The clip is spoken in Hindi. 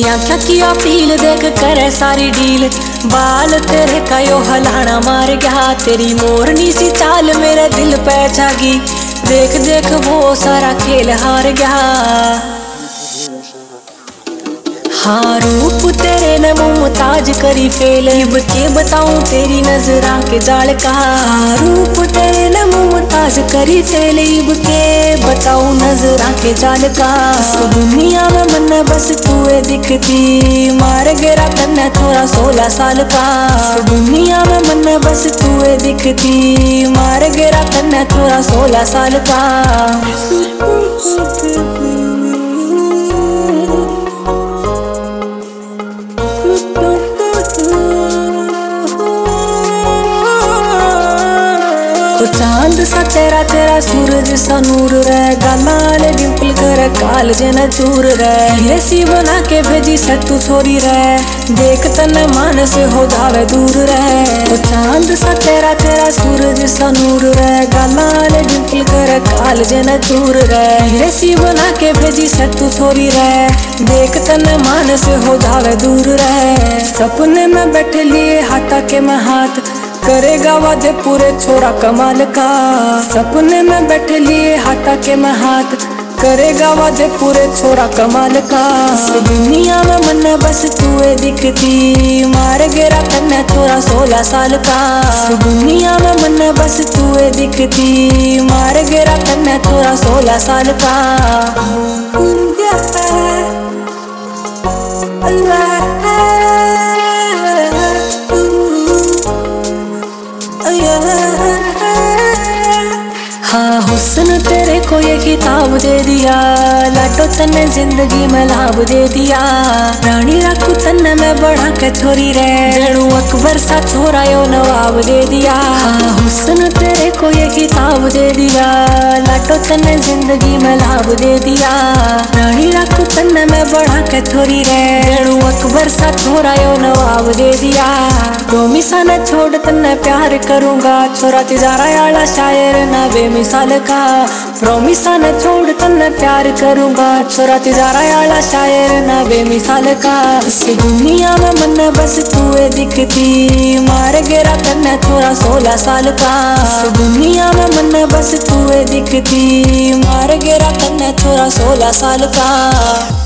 दिया थकिया पील देख करे सारी डील। बाल तेरे का यो हलाना मार गया, तेरी मोरनी सी चाल मेरे दिल पे जागी। देख देख वो सारा खेल हार गया। हाँ रूप तेरे ने मुमताज करी फेल, इब के बताऊं तेरी नजरा के जाल का। रूप तेरे ने मुमताज करी फेल, इब के बताऊं नजरा के जाल का। दुनिया में मन बस तूए दिखती, मार गिरा कन्ने थोड़ा 16 साल का। दुनिया में मन बस तूए दिखती, मार गिरा कन्ने थोड़ा 16 साल का। तो चांद सा तेरा तेरा सूरज सा नूर रे, गालाल डिंपल कर काल जना चूर रे। ये सी बना के भेजी से तू छोरी रे, देख तने मान से हो जावे दूर रे। तो चांद सा तेरा तेरा सूरज सा नूर रे, गालाल डिंपल कर काल जना चूर रे। ये सी बना के भेजी से तू छोरी रे, देख तने मान से हो जावे दूर रे। सपने में बैठ लिए हाथा के मैं हाथ, करेगा वादे पूरे छोरा कमाल का। सपने में बैठ लिए हाथा के मैं हाथ, करेगा वादे पूरे छोरा कमाल का। दुनिया में मन बस तूए दिखती, मार गिरा कन्ने थोड़ा 16 साल का। दुनिया में मन बस तूए दिखती, मार गिरा कन्ने थोड़ा 16 साल का। हाँ हुस्न तेरे को ये किताब दे दिया, लाटो तन्ने जिंदगी में लाभ दे दिया। रानी रखू तन्ने मैं बढ़ा के छोरी रे, रेणु अकबर सा छोरा यो नवाब दे दिया। हाँ हुस्न तेरे को ये किताब दे दिया, लाटो तन्ने जिंदगी में लाभ दे दिया। रानी रखू तन्ने मैं बढ़ा के छोरी रे, रेणु अकबर सा छोरा यो नवाब दे दिया। रोमिसा ने छोड़ तन्ने प्यार करूंगा, छोरा तिजारा आला शायर ना बेमिसाल का। रोमिसा ने छोड़ तन्ने प्यार करूंगा, छोरा तिजारा आला शायर ना बेमिसाल का। इस दुनिया में मन बस तूए दिखती, मार गिरा तन्ने थोड़ा 16 साल का। इस दुनिया में मन बस तूए दिखती, मार गिरा तन्ने थोड़ा 16 साल का।